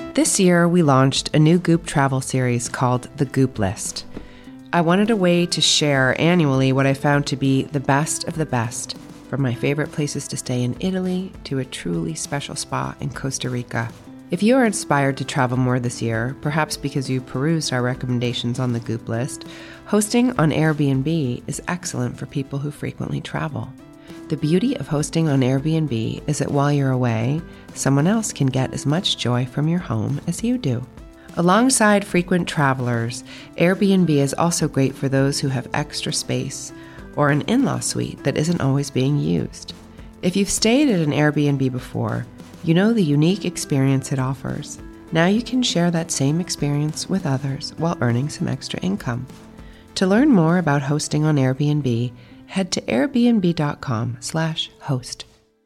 This year, we launched a new Goop travel series called The Goop List. I wanted a way to share annually what I found to be the best of the best, from my favorite places to stay in Italy to a truly special spa in Costa Rica. If you are inspired to travel more this year, perhaps because you perused our recommendations on the Goop List, hosting on Airbnb is excellent for people who frequently travel. The beauty of hosting on Airbnb is that while you're away, someone else can get as much joy from your home as you do. Alongside frequent travelers, Airbnb is also great for those who have extra space or an in-law suite that isn't always being used. If you've stayed at an Airbnb before, you know the unique experience it offers. Now you can share that same experience with others while earning some extra income. To learn more about hosting on Airbnb, head to airbnb.com/host.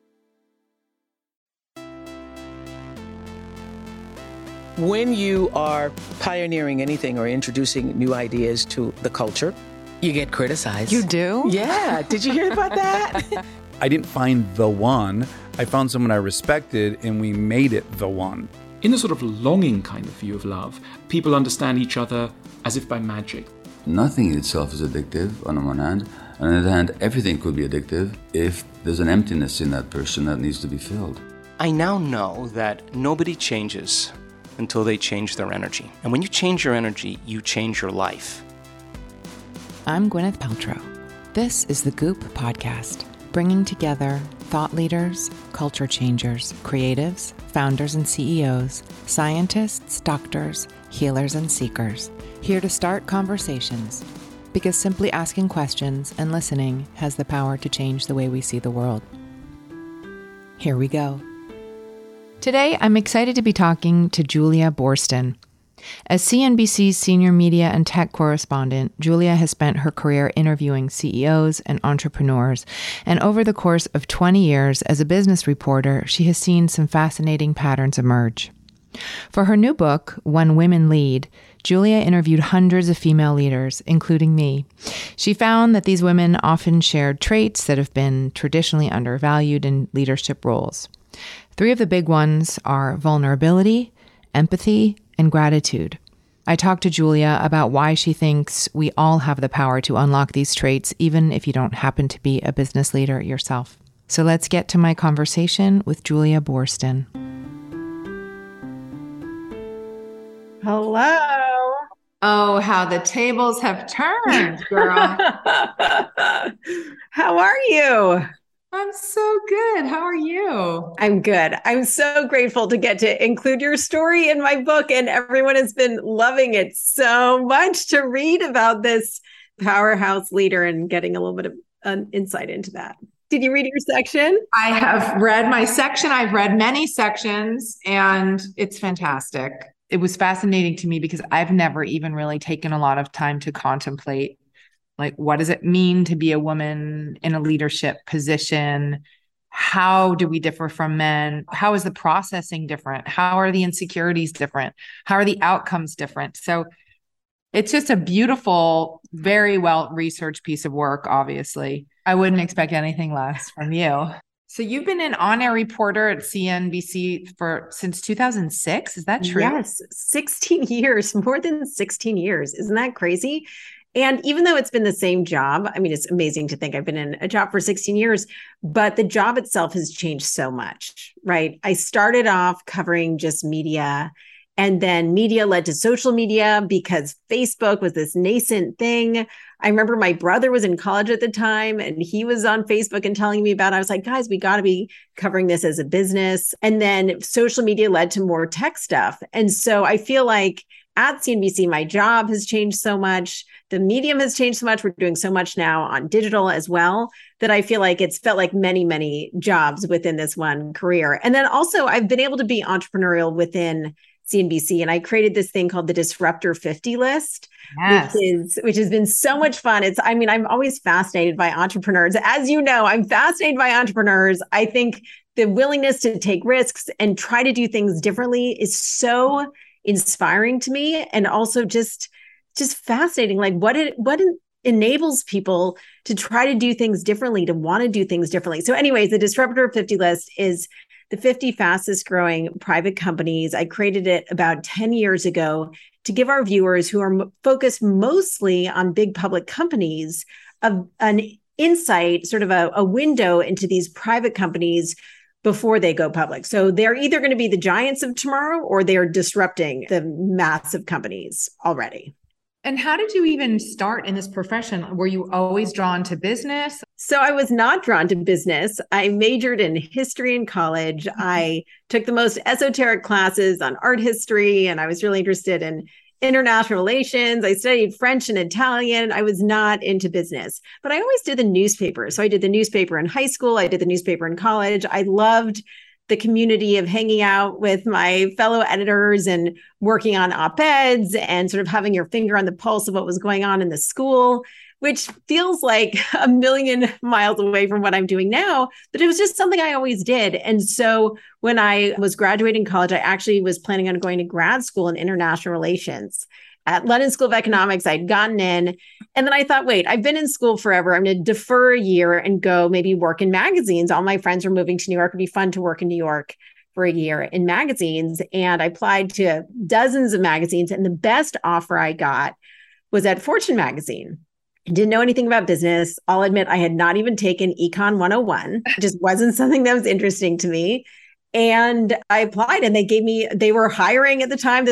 When you are pioneering anything or introducing new ideas to the culture, you get criticized. You do? Yeah. Did you hear about that? I didn't find the one. I found someone I respected, and we made it the one. In a sort of longing kind of view of love, people understand each other as if by magic. Nothing in itself is addictive on the one hand. On the other hand, everything could be addictive if there's an emptiness in that person that needs to be filled. I now know that nobody changes until they change their energy. And when you change your energy, you change your life. I'm Gwyneth Paltrow. This is the Goop Podcast, bringing together thought leaders, culture changers, creatives, founders and CEOs, scientists, doctors, healers and seekers, here to start conversations, because simply asking questions and listening has the power to change the way we see the world. Here we go. Today, I'm excited to be talking to Julia Boorstin. As CNBC's senior media and tech correspondent, Julia has spent her career interviewing CEOs and entrepreneurs, and over the course of 20 years as a business reporter, she has seen some fascinating patterns emerge. For her new book, When Women Lead, Julia interviewed hundreds of female leaders, including me. She found that these women often shared traits that have been traditionally undervalued in leadership roles. 3 of the big ones are vulnerability, empathy, and gratitude. I talked to Julia about why she thinks we all have the power to unlock these traits, even if you don't happen to be a business leader yourself. So let's get to my conversation with Julia Boorstin. Hello. Oh, how the tables have turned, girl. How are you? I'm so good. How are you? I'm good. I'm so grateful to get to include your story in my book, and everyone has been loving it so much to read about this powerhouse leader and getting a little bit of an insight into that. Did you read your section? I have read my section. I've read many sections, and it's fantastic. It was fascinating to me because I've never even really taken a lot of time to contemplate, like, what does it mean to be a woman in a leadership position? How do we differ from men? How is the processing different? How are the insecurities different? How are the outcomes different? So it's just a beautiful, very well-researched piece of work, obviously. I wouldn't expect anything less from you. So you've been an on-air reporter at CNBC since 2006. Is that true? Yes, 16 years, more than 16 years. Isn't that crazy? And even though it's been the same job, I mean, it's amazing to think I've been in a job for 16 years, but the job itself has changed so much, right? I started off covering just media, and then media led to social media because Facebook was this nascent thing. I remember my brother was in college at the time and he was on Facebook and telling me about it. I was like, guys, we got to be covering this as a business. And then social media led to more tech stuff. And so I feel like at CNBC, my job has changed so much. The medium has changed so much. We're doing so much now on digital as well that I feel like it's felt like many, many jobs within this one career. And then also I've been able to be entrepreneurial within CNBC. And I created this thing called the Disruptor 50 list, Yes. which has been so much fun. I'm always fascinated by entrepreneurs. As you know, I'm fascinated by entrepreneurs. I think the willingness to take risks and try to do things differently is so inspiring to me, and also just fascinating. Like what enables people to try to do things differently, to want to do things differently. So anyways, the Disruptor 50 list is the 50 fastest growing private companies. I created it about 10 years ago to give our viewers who are focused mostly on big public companies an insight, sort of a window into these private companies before they go public. So they're either going to be the giants of tomorrow or they're disrupting the massive companies already. And how did you even start in this profession? Were you always drawn to business? So I was not drawn to business. I majored in history in college. I took the most esoteric classes on art history, and I was really interested in international relations. I studied French and Italian. I was not into business, but I always did the newspaper. So I did the newspaper in high school. I did the newspaper in college. I loved the community of hanging out with my fellow editors and working on op-eds and sort of having your finger on the pulse of what was going on in the school, which feels like a million miles away from what I'm doing now, but it was just something I always did. And so when I was graduating college, I actually was planning on going to grad school in international relations. At London School of Economics, I'd gotten in. And then I thought, wait, I've been in school forever. I'm going to defer a year and go maybe work in magazines. All my friends were moving to New York. It'd be fun to work in New York for a year in magazines. And I applied to dozens of magazines. And the best offer I got was at Fortune magazine. I didn't know anything about business. I'll admit I had not even taken Econ 101. It just wasn't something that was interesting to me. And I applied and they were hiring at the time.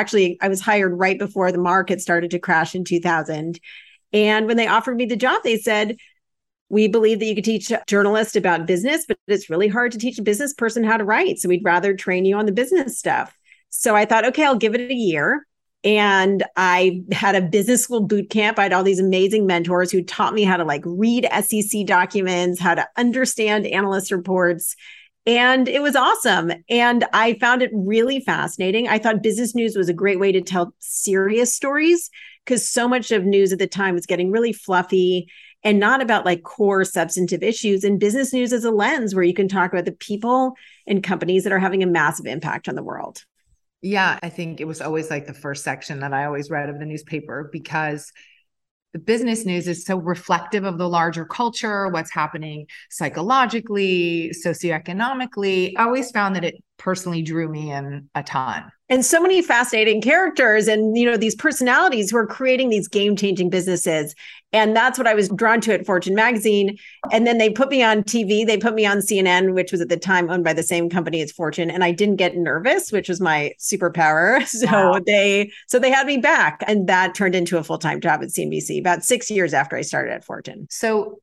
I was hired right before the market started to crash in 2000. And when they offered me the job, they said, we believe that you could teach journalists about business, but it's really hard to teach a business person how to write. So we'd rather train you on the business stuff. So I thought, okay, I'll give it a year. And I had a business school boot camp. I had all these amazing mentors who taught me how to read SEC documents, how to understand analyst reports. And it was awesome. And I found it really fascinating. I thought business news was a great way to tell serious stories because so much of news at the time was getting really fluffy and not about core substantive issues. And business news is a lens where you can talk about the people and companies that are having a massive impact on the world. Yeah, I think it was always the first section that I always read of the newspaper because the business news is so reflective of the larger culture, what's happening psychologically, socioeconomically. I always found that it personally drew me in a ton. And so many fascinating characters and, these personalities who are creating these game-changing businesses. And that's what I was drawn to at Fortune magazine. And then they put me on TV. They put me on CNN, which was at the time owned by the same company as Fortune. And I didn't get nervous, which was my superpower. So they had me back. And that turned into a full-time job at CNBC about 6 years after I started at Fortune. So,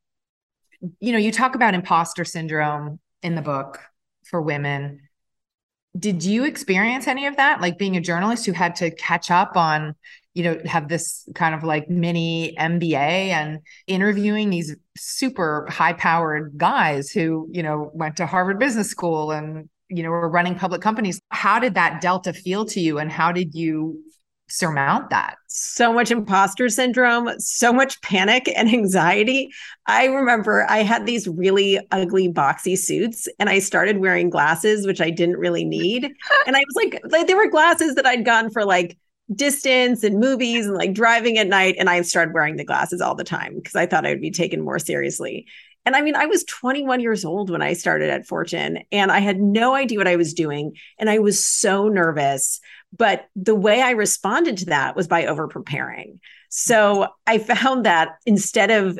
you talk about imposter syndrome in the book for women. Did you experience any of that? Being a journalist who had to catch up on, have this kind of mini MBA and interviewing these super high powered guys who, went to Harvard Business School and, were running public companies. How did that delta feel to you? And how did you surmount that? So much imposter syndrome, so much panic and anxiety. I remember I had these really ugly boxy suits and I started wearing glasses, which I didn't really need. And I was they were glasses that I'd gotten for distance and movies and driving at night. And I started wearing the glasses all the time because I thought I would be taken more seriously. And I was 21 years old when I started at Fortune and I had no idea what I was doing. And I was so nervous. But the way I responded to that was by over preparing. So I found that instead of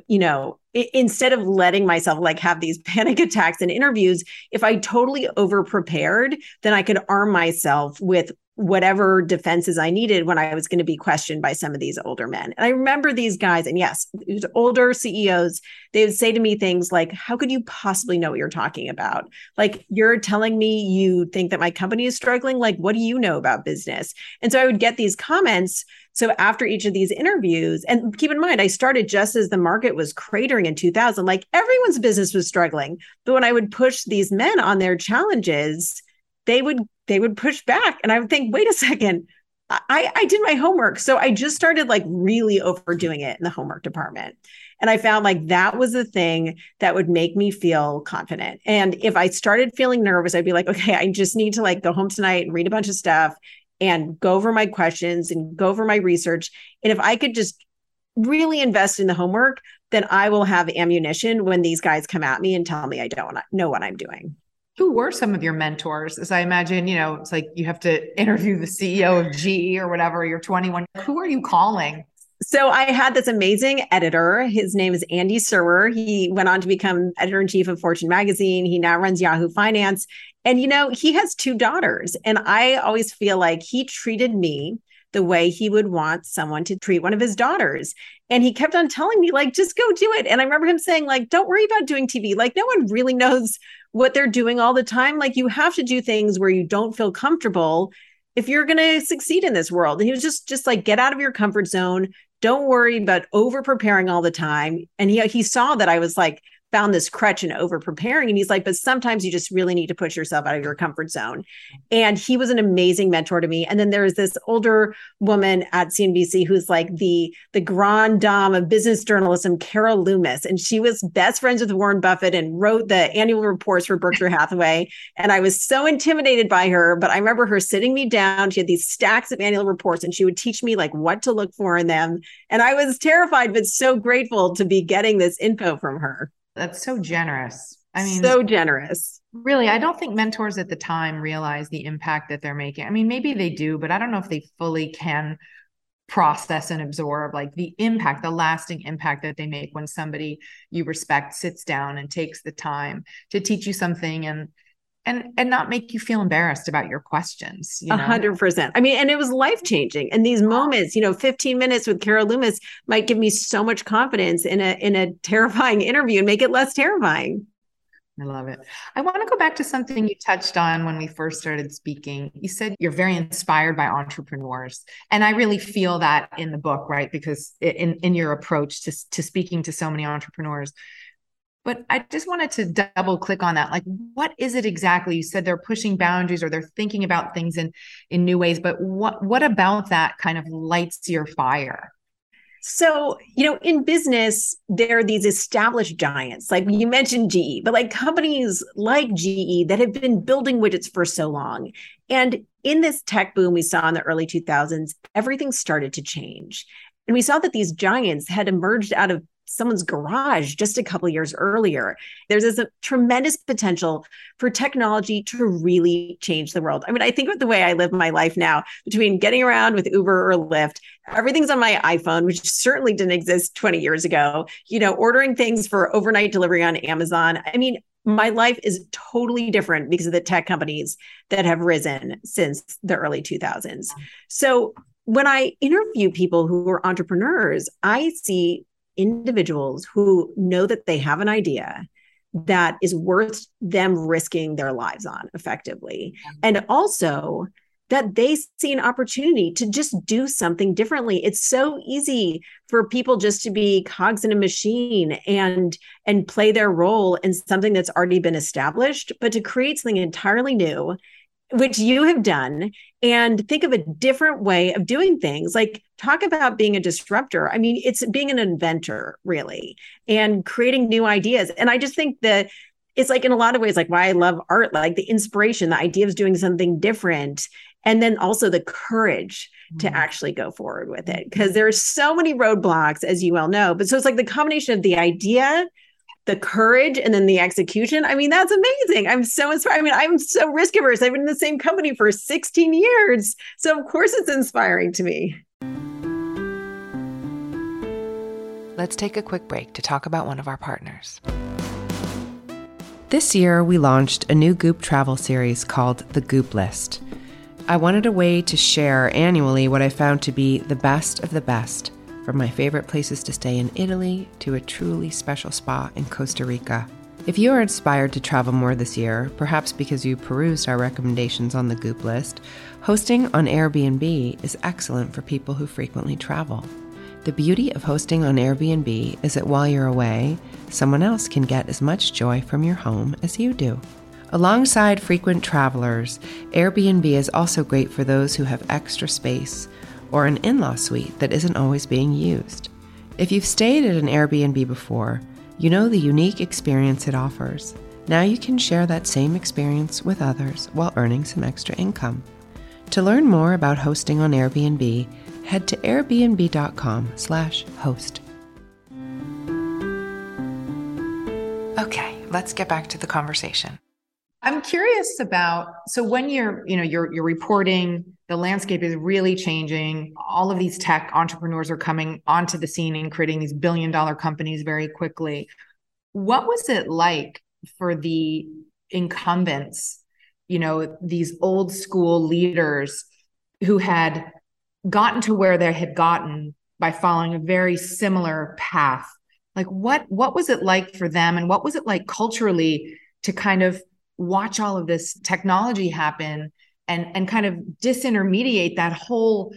letting myself have these panic attacks in interviews, if I totally over prepared, then I could arm myself with whatever defenses I needed when I was going to be questioned by some of these older men. And I remember these guys, and yes, these older CEOs, they would say to me things like, how could you possibly know what you're talking about? You're telling me you think that my company is struggling? What do you know about business? And so I would get these comments. So after each of these interviews, and keep in mind, I started just as the market was cratering in 2000, everyone's business was struggling. But when I would push these men on their challenges, they would push back. And I would think, wait a second, I did my homework. So I just started really overdoing it in the homework department. And I found that was the thing that would make me feel confident. And if I started feeling nervous, I'd be okay, I just need to go home tonight and read a bunch of stuff and go over my questions and go over my research. And if I could just really invest in the homework, then I will have ammunition when these guys come at me and tell me I don't know what I'm doing. Who were some of your mentors? As I imagine, it's like you have to interview the CEO of GE or whatever. You're 21. Who are you calling? So I had this amazing editor. His name is Andy Serwer. He went on to become editor-in-chief of Fortune magazine. He now runs Yahoo Finance. And, he has 2 daughters. And I always feel like he treated me the way he would want someone to treat one of his daughters. And he kept on telling me, like, just go do it. And I remember him saying, like, don't worry about doing TV. Like, no one really knows what they're doing all the time. Like, you have to do things where you don't feel comfortable if you're going to succeed in this world. And he was just like, get out of your comfort zone. Don't worry about over preparing all the time. And he saw that I was like, found this crutch in over preparing. And he's like, but sometimes you just really need to push yourself out of your comfort zone. And he was an amazing mentor to me. And then there's this older woman at CNBC who's like the grande dame of business journalism, Carol Loomis. And she was best friends with Warren Buffett and wrote the annual reports for Berkshire Hathaway. And I was so intimidated by her, but I remember her sitting me down. She had these stacks of annual reports and she would teach me like what to look for in them. And I was terrified, but so grateful to be getting this info from her. That's so generous. I mean, so generous. Really, I don't think mentors at the time realize the impact that they're making. I mean, maybe they do, but I don't know if they fully can process and absorb like the impact, the lasting impact that they make when somebody you respect sits down and takes the time to teach you something and not make you feel embarrassed about your questions. 100%. I mean, and it was life-changing. And these moments, 15 minutes with Carol Loomis might give me so much confidence in a terrifying interview and make it less terrifying. I love it. I want to go back to something you touched on when we first started speaking. You said you're very inspired by entrepreneurs. And I really feel that in the book, right? Because in your approach to speaking to so many entrepreneurs. But I just wanted to double click on that. Like, what is it exactly? You said they're pushing boundaries or they're thinking about things in new ways, but what about that kind of lights your fire? So, in business, there are these established giants, like you mentioned GE, but like companies like GE that have been building widgets for so long. And in this tech boom we saw in the early 2000s, everything started to change. And we saw that these giants had emerged out of someone's garage just a couple of years earlier. There's this tremendous potential for technology to really change the world. I mean, I think about the way I live my life now, between getting around with Uber or Lyft, everything's on my iPhone, which certainly didn't exist 20 years ago, ordering things for overnight delivery on Amazon. I mean, my life is totally different because of the tech companies that have risen since the early 2000s. So when I interview people who are entrepreneurs, I see individuals who know that they have an idea that is worth them risking their lives on effectively. And also that they see an opportunity to just do something differently. It's so easy for people just to be cogs in a machine and play their role in something that's already been established, but to create something entirely new, which you have done, and think of a different way of doing things. Like, talk about being a disruptor. I mean, it's being an inventor, really, and creating new ideas. And I just think that it's like, in a lot of ways, like why I love art, like the inspiration, the idea of doing something different, and then also the courage to actually go forward with it. Because there are so many roadblocks, as you well know. But so it's like the combination of the idea, the courage, and then the execution. I mean, that's amazing. I'm so inspired. I mean, I'm so risk averse. I've been in the same company for 16 years. So of course it's inspiring to me. Let's take a quick break to talk about one of our partners. This year, we launched a new Goop travel series called The Goop List. I wanted a way to share annually what I found to be the best of the best, from my favorite places to stay in Italy to a truly special spa in Costa Rica. If you are inspired to travel more this year, perhaps because you perused our recommendations on the Goop List, hosting on Airbnb is excellent for people who frequently travel. The beauty of hosting on Airbnb is that while you're away, someone else can get as much joy from your home as you do. Alongside frequent travelers, Airbnb is also great for those who have extra space or an in-law suite that isn't always being used. If you've stayed at an Airbnb before, you know the unique experience it offers. Now you can share that same experience with others while earning some extra income. To learn more about hosting on Airbnb, head to airbnb.com/host. Okay, let's get back to the conversation. I'm curious about, so when you're reporting, the landscape is really changing. All of these tech entrepreneurs are coming onto the scene and creating these billion-dollar companies very quickly. What was it like for the incumbents, these old school leaders who had gotten to where they had gotten by following a very similar path? Like what was it like for them? And what was it like culturally to kind of watch all of this technology happen and kind of disintermediate that whole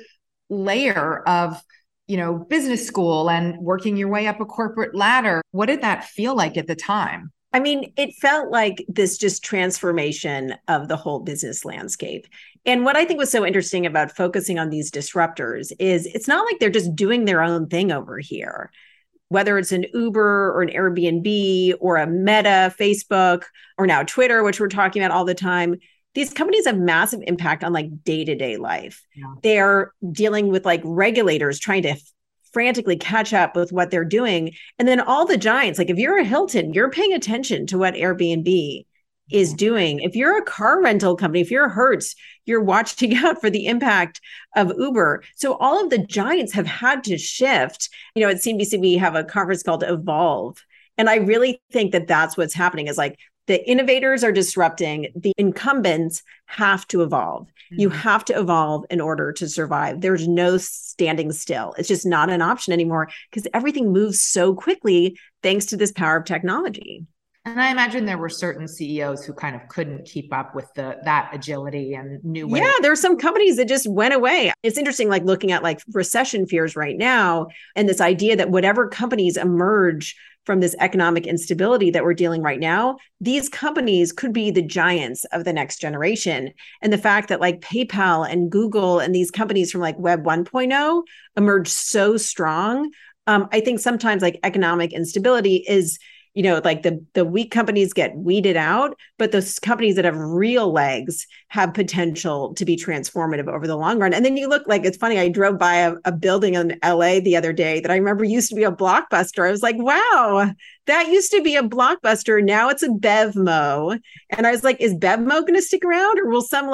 layer of, business school and working your way up a corporate ladder? What did that feel like at the time? I mean, it felt like this just transformation of the whole business landscape. And what I think was so interesting about focusing on these disruptors is it's not like they're just doing their own thing over here. Whether it's an Uber or an Airbnb or a Meta, Facebook, or now Twitter, which we're talking about all the time, these companies have massive impact on like day-to-day life. Yeah. They're dealing with like regulators trying to frantically catch up with what they're doing. And then all the giants, like if you're a Hilton, you're paying attention to what Airbnb is doing. If you're a car rental company, if you're a Hertz, you're watching out for the impact of Uber. So all of the giants have had to shift. At CNBC, we have a conference called Evolve. And I really think that that's what's happening is like the innovators are disrupting, the incumbents have to evolve. Mm-hmm. You have to evolve in order to survive. There's no standing still. It's just not an option anymore because everything moves so quickly thanks to this power of technology. And I imagine there were certain CEOs who kind of couldn't keep up with that agility and new ways. Yeah, there are some companies that just went away. It's interesting, like looking at like recession fears right now, and this idea that whatever companies emerge from this economic instability that we're dealing right now, these companies could be the giants of the next generation. And the fact that like PayPal and Google and these companies from like Web 1.0 emerged so strong. I think sometimes like economic instability is, like the weak companies get weeded out, but those companies that have real legs have potential to be transformative over the long run. And then you look like, it's funny, I drove by a building in LA the other day that I remember used to be a Blockbuster. I was like, wow, that used to be a Blockbuster. Now it's a BevMo. And I was like, is BevMo going to stick around, or will some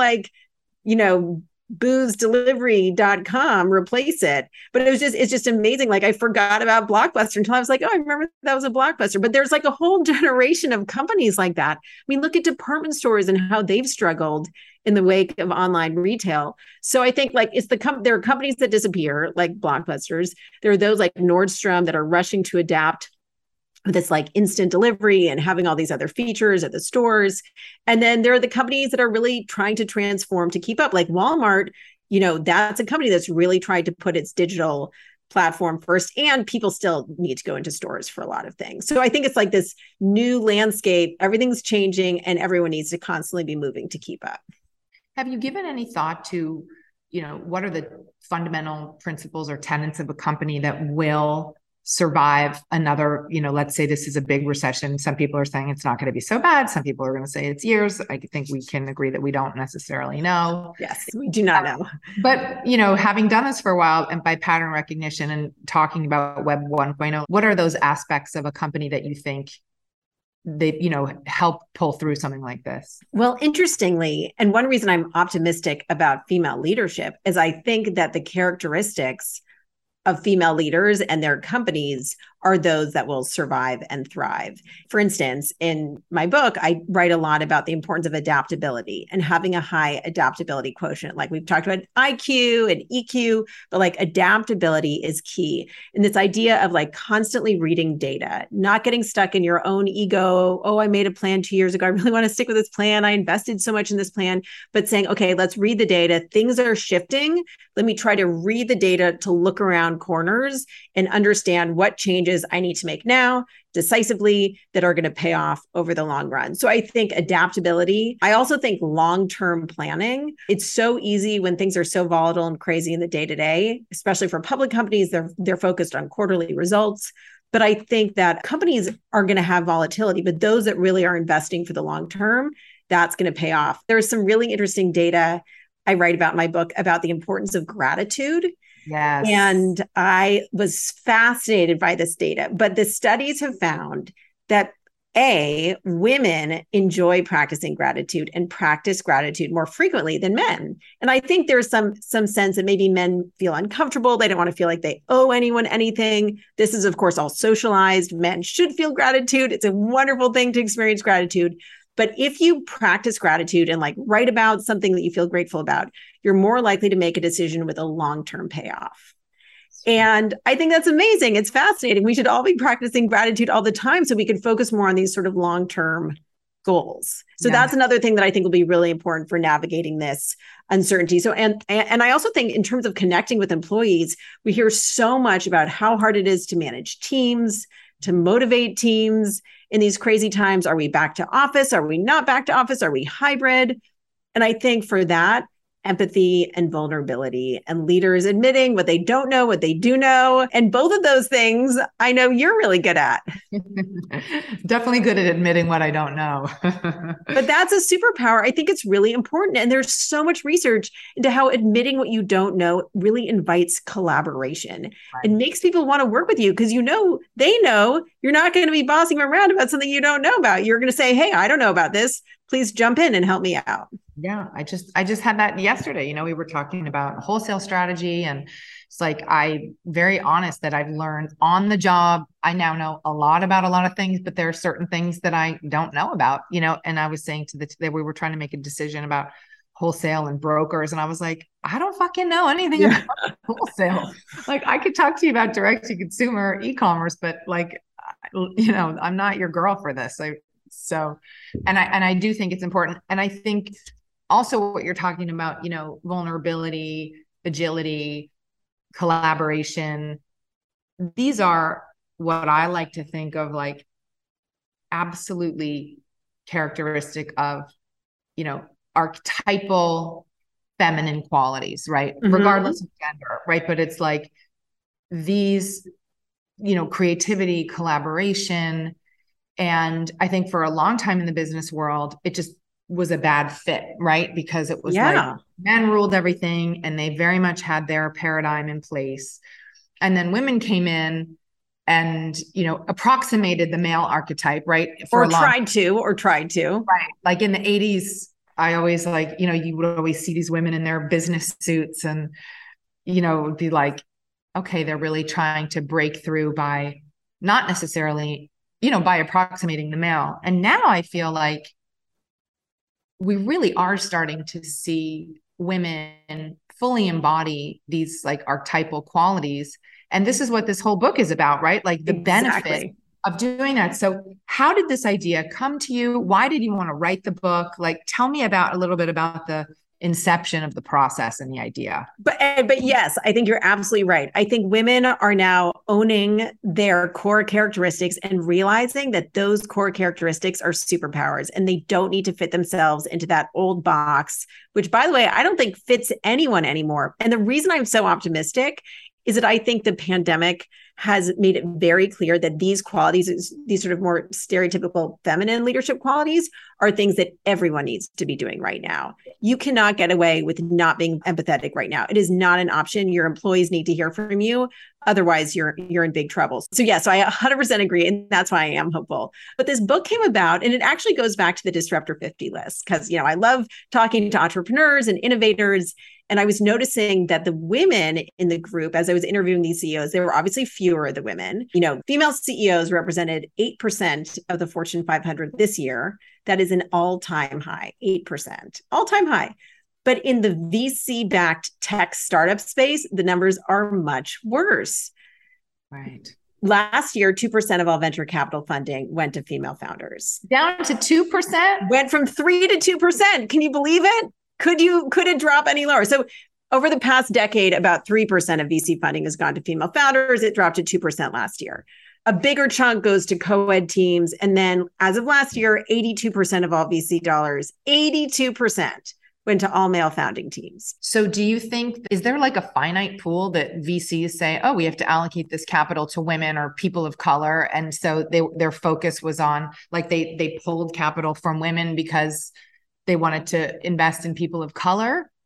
boozdelivery.com replace it? But it's just amazing. Like I forgot about Blockbuster until I was like, oh, I remember that was a Blockbuster. But there's like a whole generation of companies like that. I mean, look at department stores and how they've struggled in the wake of online retail. So I think like there are companies that disappear like Blockbusters. There are those like Nordstrom that are rushing to adapt this like instant delivery and having all these other features at the stores. And then there are the companies that are really trying to transform to keep up, like Walmart. That's a company that's really tried to put its digital platform first, and people still need to go into stores for a lot of things. So I think it's like this new landscape, everything's changing and everyone needs to constantly be moving to keep up. Have you given any thought to, what are the fundamental principles or tenets of a company that will survive another, let's say this is a big recession. Some people are saying it's not going to be so bad. Some people are going to say it's years. I think we can agree that we don't necessarily know. Yes, we do not know. But, having done this for a while and by pattern recognition and talking about Web 1.0, what are those aspects of a company that you think they, help pull through something like this? Well, interestingly, and one reason I'm optimistic about female leadership is I think that the characteristics of female leaders and their companies are those that will survive and thrive. For instance, in my book, I write a lot about the importance of adaptability and having a high adaptability quotient. Like we've talked about IQ and EQ, but like adaptability is key. And this idea of like constantly reading data, not getting stuck in your own ego. Oh, I made a plan 2 years ago. I really want to stick with this plan. I invested so much in this plan, but saying, okay, let's read the data. Things are shifting. Let me try to read the data to look around corners and understand what changes I need to make now decisively that are going to pay off over the long run. So I think adaptability. I also think long-term planning. It's so easy when things are so volatile and crazy in the day-to-day, especially for public companies, they're focused on quarterly results. But I think that companies are going to have volatility, but those that really are investing for the long term, that's going to pay off. There's some really interesting data I write about in my book about the importance of gratitude. Yes. And I was fascinated by this data, but the studies have found that women enjoy practicing gratitude and practice gratitude more frequently than men. And I think there's some sense that maybe men feel uncomfortable. They don't want to feel like they owe anyone anything. This is, of course, all socialized. Men should feel gratitude. It's a wonderful thing to experience gratitude. But if you practice gratitude and like write about something that you feel grateful about, you're more likely to make a decision with a long-term payoff. And I think that's amazing. It's fascinating. We should all be practicing gratitude all the time so we can focus more on these sort of long-term goals. So that's another thing that I think will be really important for navigating this uncertainty. So, and I also think in terms of connecting with employees, we hear so much about how hard it is to manage teams, to motivate teams in these crazy times. Are we back to office? Are we not back to office? Are we hybrid? And I think for that, empathy and vulnerability and leaders admitting what they don't know, what they do know. And both of those things I know you're really good at. Definitely good at admitting what I don't know. But that's a superpower. I think it's really important. And there's so much research into how admitting what you don't know really invites collaboration. Right. It makes people want to work with you because they know you're not going to be bossing them around about something you don't know about. You're going to say, hey, I don't know about this. Please jump in and help me out. Yeah, I just had that yesterday. We were talking about wholesale strategy, and it's like, I'm very honest that I've learned on the job. I now know a lot about a lot of things, but there are certain things that I don't know about, and I was saying that we were trying to make a decision about wholesale and brokers. And I was like, I don't fucking know anything about wholesale. Like, I could talk to you about direct to consumer e-commerce, but like, I'm not your girl for this. So, and I do think it's important. And I think also what you're talking about, vulnerability, agility, collaboration, these are what I like to think of like absolutely characteristic of, archetypal feminine qualities, right? Mm-hmm. Regardless of gender, right? But it's like these, creativity, collaboration. And I think for a long time in the business world, it just was a bad fit, right? Because it was like men ruled everything and they very much had their paradigm in place. And then women came in and, approximated the male archetype, right? Or tried to. Right. Like in the 80s, I always you would always see these women in their business suits and, be like, okay, they're really trying to break through by not necessarily by approximating the male. And now I feel like we really are starting to see women fully embody these like archetypal qualities. And this is what this whole book is about, right? Like the benefit of doing that. So how did this idea come to you? Why did you want to write the book? Like, tell me a little bit about the inception of the process and the idea. But yes, I think you're absolutely right. I think women are now owning their core characteristics and realizing that those core characteristics are superpowers and they don't need to fit themselves into that old box, which, by the way, I don't think fits anyone anymore. And the reason I'm so optimistic is that I think the pandemic has made it very clear that these qualities, these sort of more stereotypical feminine leadership qualities, are things that everyone needs to be doing right now. You cannot get away with not being empathetic right now. It is not an option. Your employees need to hear from you. Otherwise, you're in big trouble. So I 100% agree. And that's why I am hopeful. But this book came about, and it actually goes back to the Disruptor 50 list, because, I love talking to entrepreneurs and innovators. And I was noticing that the women in the group, as I was interviewing these CEOs, there were obviously fewer of the women. Female CEOs represented 8% of the Fortune 500 this year. That is an all-time high, 8%, all-time high. But in the VC-backed tech startup space, the numbers are much worse. Right. Last year, 2% of all venture capital funding went to female founders. Down to 2%? Went from 3% to 2%. Can you believe it? Could it drop any lower? So over the past decade, about 3% of VC funding has gone to female founders. It dropped to 2% last year. A bigger chunk goes to co-ed teams. And then as of last year, 82% of all VC dollars, 82% went to all male founding teams. So do you think, is there like a finite pool that VCs say, oh, we have to allocate this capital to women or people of color? And so their focus was on, like, they pulled capital from women because they wanted to invest in people of color?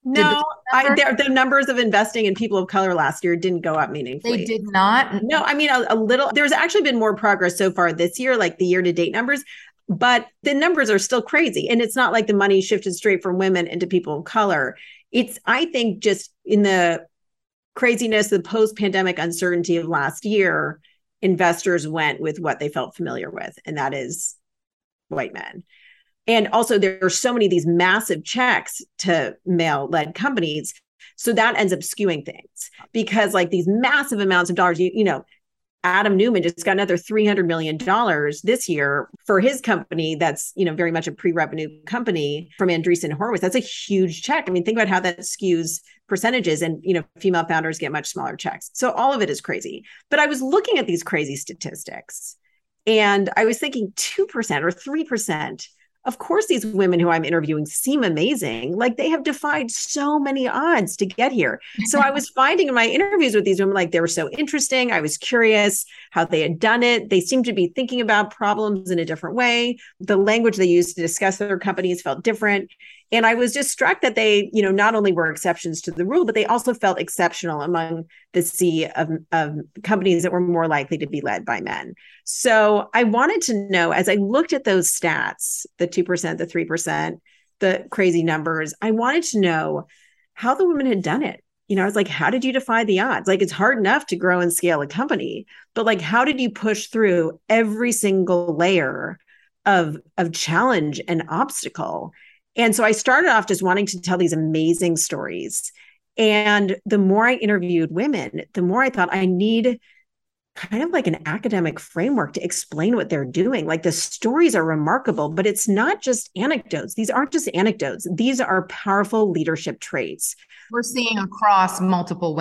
No, the numbers of investing in people of color last year didn't go up meaningfully. They did not? No, I mean, a little. There's actually been more progress so far this year, like the year-to-date numbers, but the numbers are still crazy. And it's not like the money shifted straight from women into people of color. It's, I think, just in the craziness, the post-pandemic uncertainty of last year, investors went with what they felt familiar with, and that is white men. And also there are so many of these massive checks to male-led companies. So that ends up skewing things because like these massive amounts of dollars, you know, Adam Neumann just got another $300 million this year for his company. That's, you know, very much a pre-revenue company from Andreessen Horowitz. That's a huge check. I mean, think about how that skews percentages, and, you know, female founders get much smaller checks. So all of it is crazy. But I was looking at these crazy statistics and I was thinking 2% or 3%. Of course, these women who I'm interviewing seem amazing. Like they have defied so many odds to get here. So I was finding in my interviews with these women, like they were so interesting. I was curious how they had done it. They seemed to be thinking about problems in a different way. The language they used to discuss their companies felt different. And I was just struck that they, you know, not only were exceptions to the rule, but they also felt exceptional among the sea of companies that were more likely to be led by men. So I wanted to know, as I looked at those stats, the 2%, the 3%, the crazy numbers, I wanted to know how the women had done it. You know, I was like, how did you defy the odds? Like, it's hard enough to grow and scale a company, but like, how did you push through every single layer of challenge and obstacle? And so I started off just wanting to tell these amazing stories. And the more I interviewed women, the more I thought I need kind of like an academic framework to explain what they're doing. Like the stories are remarkable, but it's not just anecdotes. These aren't just anecdotes. These are powerful leadership traits. We're seeing across multiple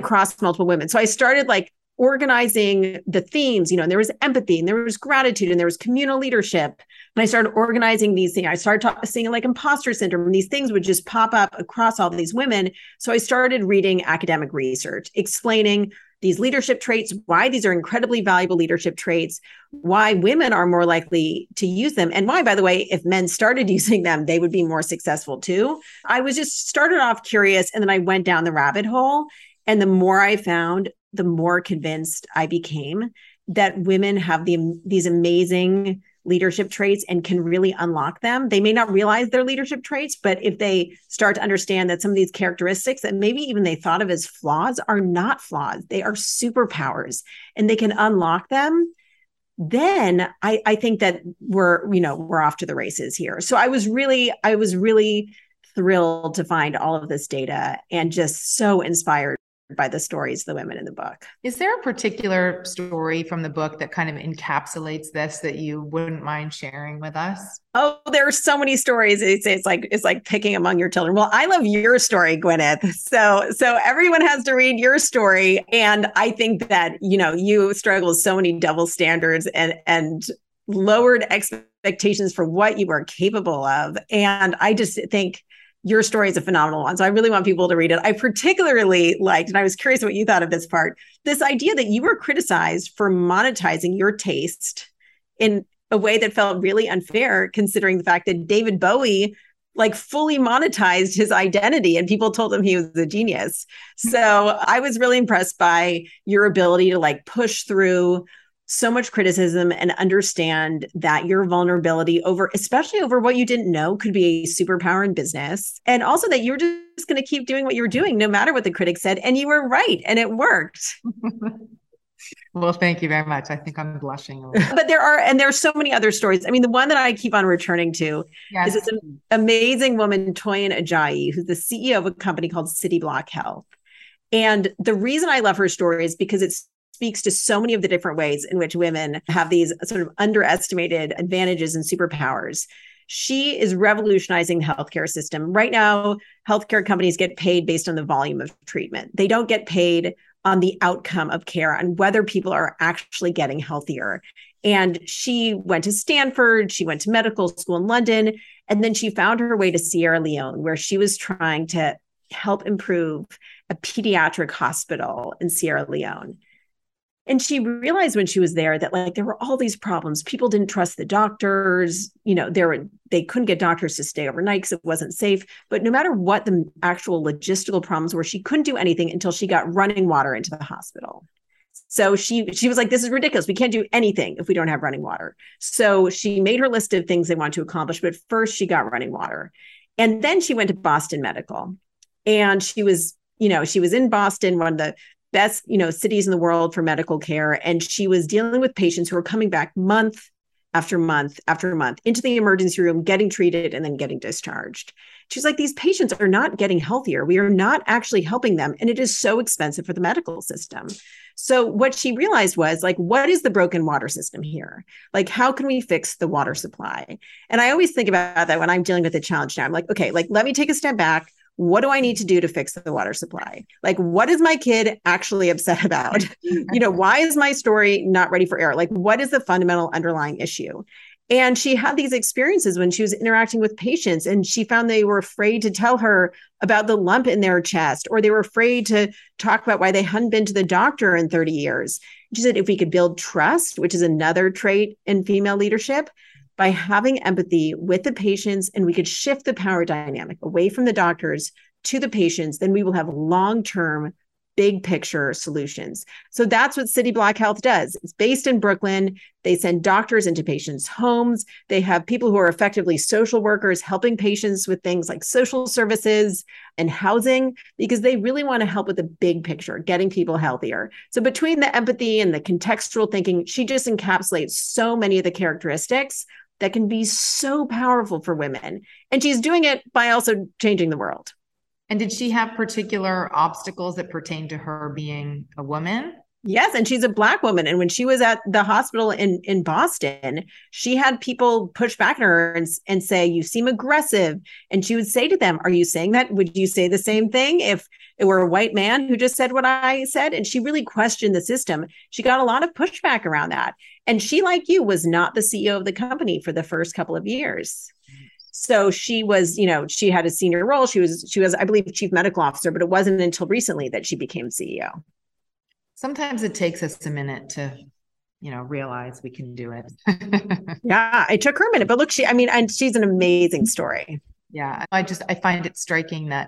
women. So I started like organizing the themes, you know, and there was empathy and there was gratitude and there was communal leadership. And I started organizing these things. I started seeing like imposter syndrome, and these things would just pop up across all these women. So I started reading academic research, explaining these leadership traits, why these are incredibly valuable leadership traits, why women are more likely to use them, and why, by the way, if men started using them, they would be more successful too. I was just started off curious, and then I went down the rabbit hole. And the more I found, the more convinced I became that women have these amazing leadership traits and can really unlock them. They may not realize they're leadership traits, but if they start to understand that some of these characteristics that maybe even they thought of as flaws are not flaws, they are superpowers, and they can unlock them, then I think that we're off to the races here. So I was really thrilled to find all of this data and just so inspired by the stories of the women in the book. Is there a particular story from the book that kind of encapsulates this that you wouldn't mind sharing with us? Oh, there are so many stories. It's like picking among your children. Well, I love your story, Gwyneth. So everyone has to read your story. And I think that, you know, you struggle with so many double standards and lowered expectations for what you are capable of. And I just think your story is a phenomenal one. So I really want people to read it. I particularly liked, and I was curious what you thought of this part, this idea that you were criticized for monetizing your taste in a way that felt really unfair, considering the fact that David Bowie like fully monetized his identity and people told him he was a genius. So I was really impressed by your ability to like push through so much criticism and understand that your vulnerability especially over what you didn't know, could be a superpower in business. And also that you're just going to keep doing what you were doing, no matter what the critics said. And you were right. And it worked. Well, thank you very much. I think I'm blushing. But there are so many other stories. I mean, the one that I keep on returning to is this amazing woman, Toyin Ajayi, who's the CEO of a company called City Block Health. And the reason I love her story is because it speaks to so many of the different ways in which women have these sort of underestimated advantages and superpowers. She is revolutionizing the healthcare system. Right now, healthcare companies get paid based on the volume of treatment. They don't get paid on the outcome of care, on whether people are actually getting healthier. And she went to Stanford, she went to medical school in London, and then she found her way to Sierra Leone, where she was trying to help improve a pediatric hospital in Sierra Leone. And she realized when she was there that like there were all these problems. People didn't trust the doctors. They couldn't get doctors to stay overnight because it wasn't safe. But no matter what the actual logistical problems were, she couldn't do anything until she got running water into the hospital. So she was like, this is ridiculous. We can't do anything if we don't have running water. So she made her list of things they want to accomplish. But first she got running water. And then she went to Boston Medical. And she was in Boston, one of the best, cities in the world for medical care. And she was dealing with patients who were coming back month after month after month into the emergency room, getting treated and then getting discharged. She's like, these patients are not getting healthier. We are not actually helping them. And it is so expensive for the medical system. So what she realized was like, what is the broken water system here? Like, how can we fix the water supply? And I always think about that when I'm dealing with a challenge now. I'm like, okay, like, let me take a step back. What do I need to do to fix the water supply? Like, what is my kid actually upset about? Why is my story not ready for air? Like, what is the fundamental underlying issue? And she had these experiences when she was interacting with patients, and she found they were afraid to tell her about the lump in their chest, or they were afraid to talk about why they hadn't been to the doctor in 30 years. She said, if we could build trust, which is another trait in female leadership, by having empathy with the patients, and we could shift the power dynamic away from the doctors to the patients, then we will have long-term, big picture solutions. So that's what City Black Health does. It's based in Brooklyn. They send doctors into patients' homes. They have people who are effectively social workers helping patients with things like social services and housing, because they really want to help with the big picture, getting people healthier. So between the empathy and the contextual thinking, she just encapsulates so many of the characteristics that can be so powerful for women. And she's doing it by also changing the world. And did she have particular obstacles that pertain to her being a woman? Yes. And she's a Black woman. And when she was at the hospital in Boston, she had people push back at her and say, you seem aggressive. And she would say to them, are you saying that? Would you say the same thing if it were a white man who just said what I said? And she really questioned the system. She got a lot of pushback around that. And she, like you, was not the CEO of the company for the first couple of years. So she was, she had a senior role. She was, I believe, chief medical officer, but it wasn't until recently that she became CEO. Sometimes it takes us a minute to, realize we can do it. Yeah, it took her a minute, but look, and she's an amazing story. Yeah. I find it striking that,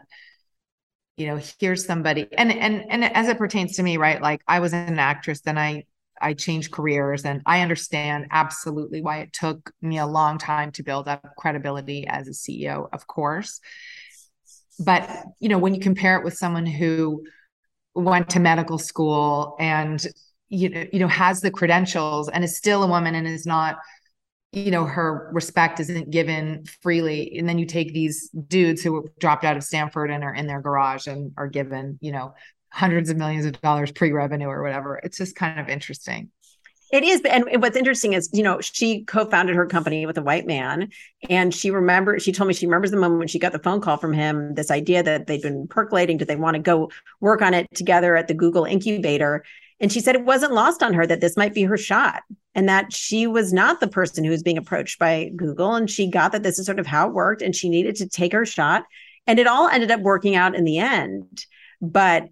here's somebody, and as it pertains to me, right? Like, I was an actress, then I changed careers, and I understand absolutely why it took me a long time to build up credibility as a CEO, of course. But, when you compare it with someone who went to medical school and, has the credentials and is still a woman and is not, her respect isn't given freely. And then you take these dudes who dropped out of Stanford and are in their garage and are given, hundreds of millions of dollars pre-revenue or whatever. It's just kind of interesting. It is. And what's interesting is, she co-founded her company with a white man. And she told me she remembers the moment when she got the phone call from him, this idea that they'd been percolating. Did they want to go work on it together at the Google incubator? And she said it wasn't lost on her that this might be her shot, and that she was not the person who was being approached by Google. And she got that this is sort of how it worked, and she needed to take her shot. And it all ended up working out in the end. But